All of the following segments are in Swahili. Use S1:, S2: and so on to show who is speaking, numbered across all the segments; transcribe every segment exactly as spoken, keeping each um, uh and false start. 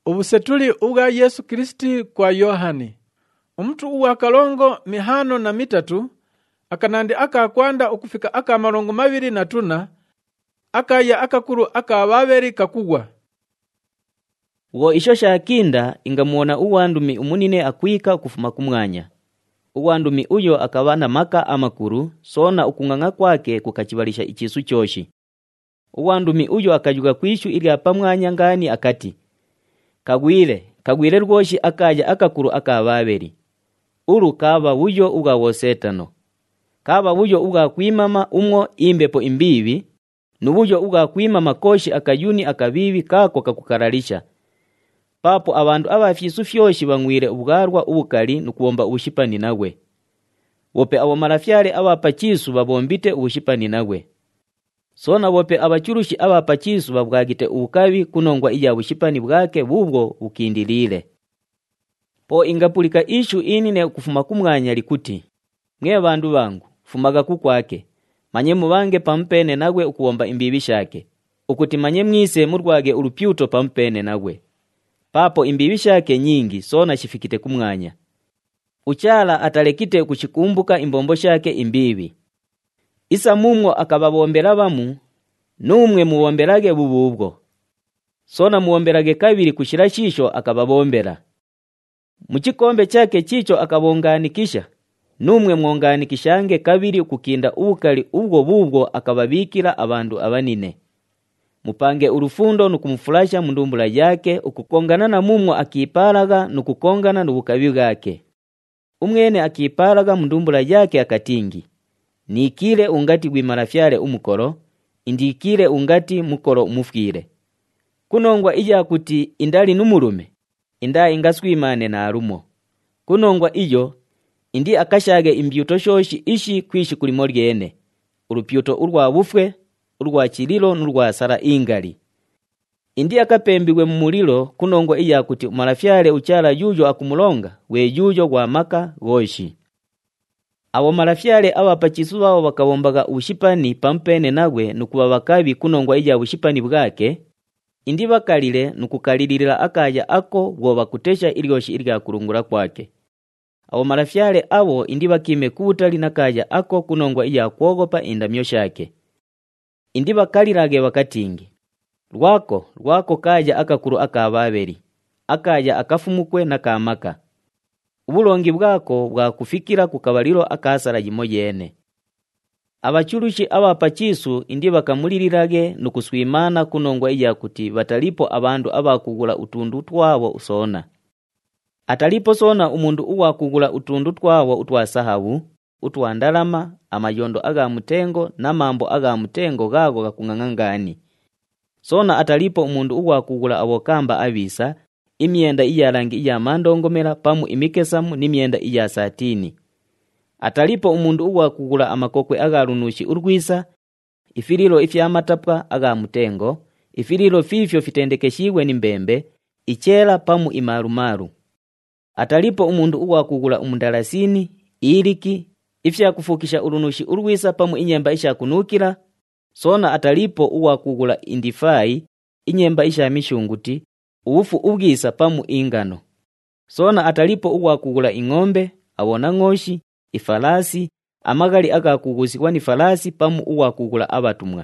S1: Ubusetuli ubwa Yesu Kristi kwa Yohani. Umtu uwa kalongo mihano na mitatu, akanandi aka kwanda ukufika aka malongo maviri na tuna, aka ya akakuru aka waveri kakugwa.
S2: Wo isho shakinda ingamuona uwandumi umunine akwika kufuma kumwanya. Uwandumi uyo akabana maka amakuru, sona ukunganga kwake kukachibalisha ichisu choshi. Uwandumi uyo akajuga kwishu ili apamwanya ngani akati. Kagwile, kagwile rwoshi akaja akakuru akababeri. Uru kaba uyo uga wosetano. Kaba uyo uga kwimama umwo imbepo imbibi, nubuyo uga kwimama koshi akayuni akabibi kako kakukaralisha. Papo abandu abafyisu fyoshi bangwire ubwarwa ubukali nukuomba ubushipani nawe. Wope abo marafyale abapachisu babombite ubushipani nawe. Sona wope abachurushi abapachisu babwagite ubukabi kunongwa iya bushipani bwake bubwo bukindilile. Po ingapulika ishu inine kufuma kumwanya likuti. Mwe bandu bangu, fumaga kukwake. Manye mubange pampene nawe ukuomba imbibi shake. Ukuti manye mwise murwage urupyuto pampene nawe. Papo imbibi shake nyingi sona shifikite kumwanya. Uchala atalekite kuchikumbuka imbombo shake imbibi. Isa mumwo akababombera bamu, numwe muwomberage bububwo. Sona muwomberage kabiri kushira shisho akababombera. Muchikombe chake chicho akabonganikisha, numwe mwonganikishange kabiri kukinda ubukali ubwo bubwo akababikira abandu abanine. Mupange urufundo nukumfulasha mundumbula yake ukukongana na mumwo akiparaga nukukongana nubukabi bwake. Umwene akiparaga mundumbula yake akatingi. Nikile ungati gwimarafyale umukoro, indikile ungati mukoro umufkire. Kunongwa ija kuti indali numulume, inda ingaswimane na arumo. Kunongwa iyo, indi akashage imbyuto shoshi ishi kwishi kulimoriene. Urupyuto urwa bufwe, urwa chililo nurwa sara ingali. Indi akapembiwe mumulilo kunongwa iya kuti umarafyale uchala yujo akumulonga, we yujo gwa maka goshi. Abo marafyale abapachisu babo bakabombaga ubushipani pampene nawe nukuba bakabi kunongwa ija ubushipani bwake. Indi bakalile nukukalilira akaja ako bwo bakutesha ilyoshi ilya kurungura kwake. Abo marafyale abo indi bakime kubutali nakaja ako kunongwa ija kuogopa indamyo shake. Indi bakalirage bakatingi. Rwako, rwako kaja akakuru akababeri. Akaja akafumukwe nakamaka. Ubulongi bwako bwakufikira kukabaliro akasara jimoyene. Abachurushi abapachisu indi bakamulirirage nukuswimana kunongwa iya kuti batalipo abandu abakugula utundu twabo usona. Atalipo sona umundu uwakugula utundu twabo utwa sahabu, utwa ndalama, amayondo aga mutengo na mambo aga mutengo gago gakungangangani. Sona atalipo umundu uwakugula abokamba abisa, imyenda iya rangi iya mandongomera pamu imikesamu n'imyenda iya satini. Atalipo umundu uwakugula amakokwe agarunushi urwisa, ifirilo ifyamatapwa aga mutengo, ifirilo fifyo fitendekeshiwe nimbembe, ichela pamu imarumaru. Atalipo umundu uwakugula umundalasini, iriki, ifya kufukisha urunushi urwisa pamu inyemba isha kunukira. Sona atalipo uwakugula indifai, inyemba isha mishunguti, ufu ubwisa pamu ingano. Sona atalipo uwakugula ingombe, abona ngoshi, ifalasi, amagali agakugusikwa ni falasi pamu uwakugula abatumwa.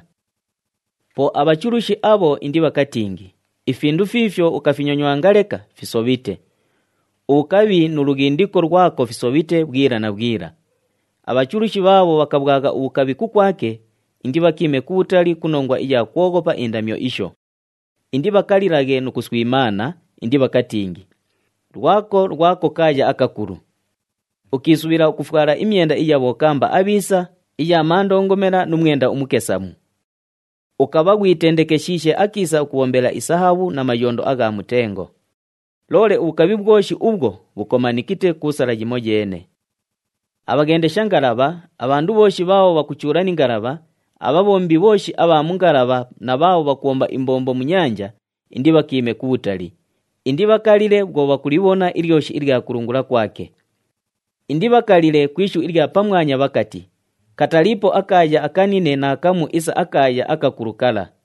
S2: Po abachurushi abo indi bakatingi. Ifindu fifyo ukafinyonywangaleka fisobite. Ukabi nurugindiko rwako fisobite bwira na bwira. Abachurushi babo bakabwaga ukabi kukwake indi bakime kutali kunongwa iya kuogopa indamyo isho. Indi bakalirage nukuswimana indi bakatingi. Rwako rwako kaja akakuru. Ukisubira ukufwara imyenda iya bokamba abisa iya mandongomera numwenda umukesamu. Ukaba gwitendekeshishe akisa ukuombela isahabu na mayondo aga mutengo. Lole ukabibwoshi ubwo bukomanikite kusara jimojene. Abagendesha ngaraba, abandu boshi bawo bakuchurani ngaraba, ababombi boshi abamungaraba na bawo bakuomba imbombo munyanja, indi bakime kubutali. Indi bakalile bwo bakulibona ilyoshi ilya kurungura kwake. Indi bakalile kwishu ilya pamwanya bakati. Katalipo akaja akanine na akamu isa akaja akakurukala.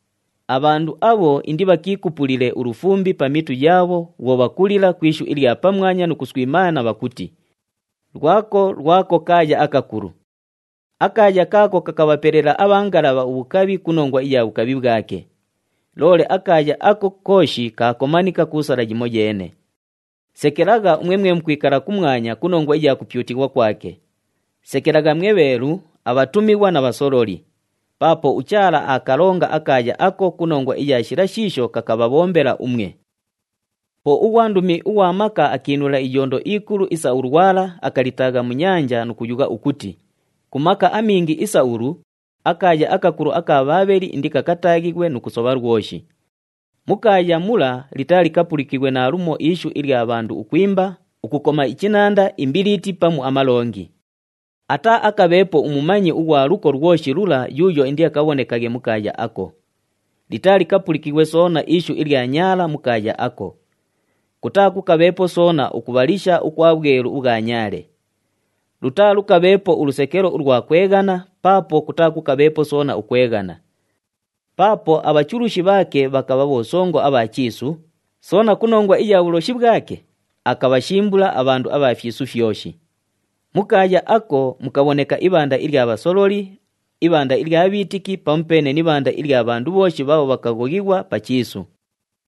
S2: Abandu abo indi bakikupulile urufumbi pa mitu yabo wo bakulila kwishu ilya pamwanya nukuswimana bakuti, Rwako rwako kaya akakuru. Akaja kako kakabaperera abangalaba ubukabi kunongwa iya ukabi bwake. Lole akaja ako koshi kakomanika kusala jimojene. Sekeraga umwemwe mkwikara kumwanya kunongwa iya kupyutigwa kwake. Sekeraga mweberu abatumiwa na basoroli. Papo uchala akalonga akaja ako kunongwa iya shirashisho kakababombera umwe. Po uwandumi uwa maka akinula ijondo ikulu isa urwala akalitaga munyanja nukuyuga ukuti. Kumaka amingi isa uru, akaja akakuru akababeli indika katagigwe nukusoba rwoshi. Mukaja mula litali kapulikigwe na rumo ishu ili abandu ukwimba, ukukoma ichinanda imbiliti pamu amalongi. Ata akabepo umumanyi uwa ruko rwoshi rula yuyo india kawonekage mukaja ako. Litali kapulikigwe sona ishu ili anyala mukaja ako. Kutaku kabepo sona ukubalisha ukwabweru uganyale. Lutalu kabepo ulusekero urwa kwegana, papo kutaku kabepo sona ukwegana. Papo abachurushi bake bakababo songo abachisu, sona kunongwa iya uloshi bwake, akabashimbula abandu abafyisu fyoshi. Mukaja ako mukaboneka ibanda ili abasololi, ibanda ili abitiki pampene nibanda ili abandu boshi babo bakagogigwa pachisu.